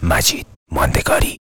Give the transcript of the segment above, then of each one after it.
مجید ماندگاری.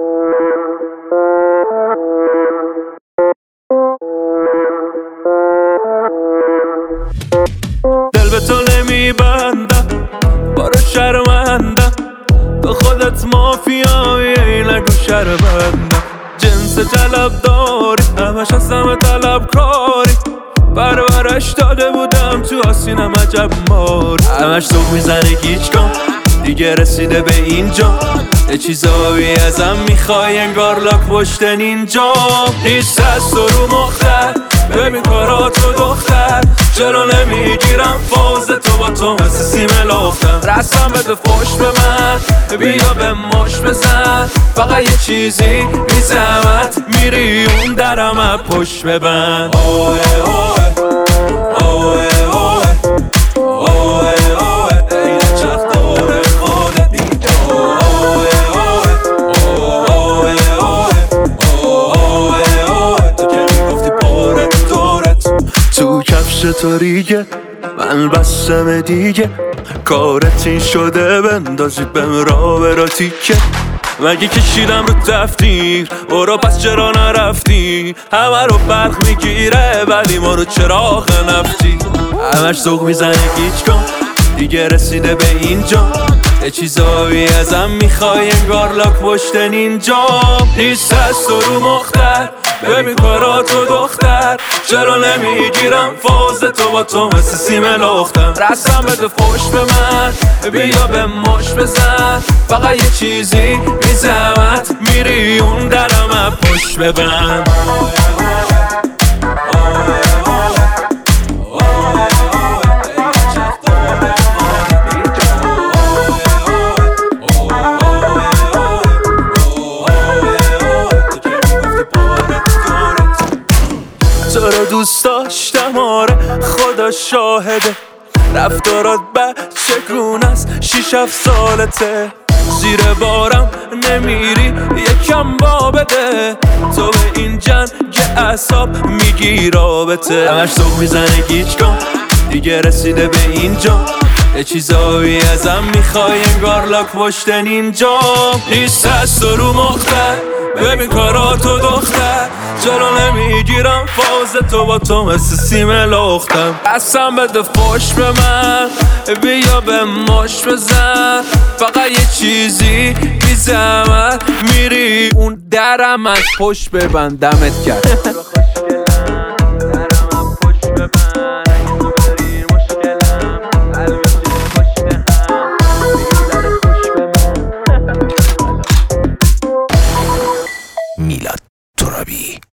دل به تو نمیبندم، بارو شرمندم، تو خودت مافیایی نگو شرمندم. جنس طلب داری، همش هستم طلب کاری، پرورش داده بودم تو آسینم عجب ماری. همش سوق میزنه گیج کن، دیگه رسیده به اینجا، یه چیزایی ازم میخوای انگار لاک پشت نینجا. نیست از تو رو مختر، ببین کاراتو دختر، چرا نمیگیرم فاز تو با تو مثل سیم لختم. رسم بده فوش به من، بیا به مش بزن، فقط یه چیزی بی زحمت میری اون درم پشت ببند. اوه اوه اوه اوه اوه اوه این چخ دور خودت دیگه. اوه اوه اوه اوه اوه اوه تو که میگفتی پارت دورت تو کفش تو ریگه، من بستم دیگه، کارت این شده بندازی بهم را تیکه. مگه کشیدم رو تفتیر برو پس چرا نرفتی؟ همه رو برق میگیره ولی ما رو چراغ نفتی. همش ذوق میزنه گیج کن، دیگه رسیده به اینجا، یه چیزایی ازم میخوای انگار لاک پشت نینجا. نیست از تو رو مختر، ببین کاراتو دختر، چرا نمیگیرم فاز تو با تو مثل سیم لختم. رسم بده فوش به من، بیا به مش بزن، فقط یه چیزی بی زحمت میری اون درم پشت ببند. تو رو دوست داشتم آره خدا شاهده، رفتارات بچگونه است 6-7 سالته، زیر بارم نمیری یکم با بده، تو به این جنگ اعصاب میگی رابطه. همش ذوق میزنه گیج کن، دیگه رسیده به اینجا، یه چیزایی ازم میخوای انگار لاک پشت نینجا. نیست از تو رو مختر، ببین کاراتو دختر، چرا نمیگیرم فاز تو با تو مثل سیم لختم. قسم بده فوش به من، بیا به مش بزن، فقط یه چیزی بی زحمت میری اون درم از پشت ببندمت کرد. میلاد ترابی.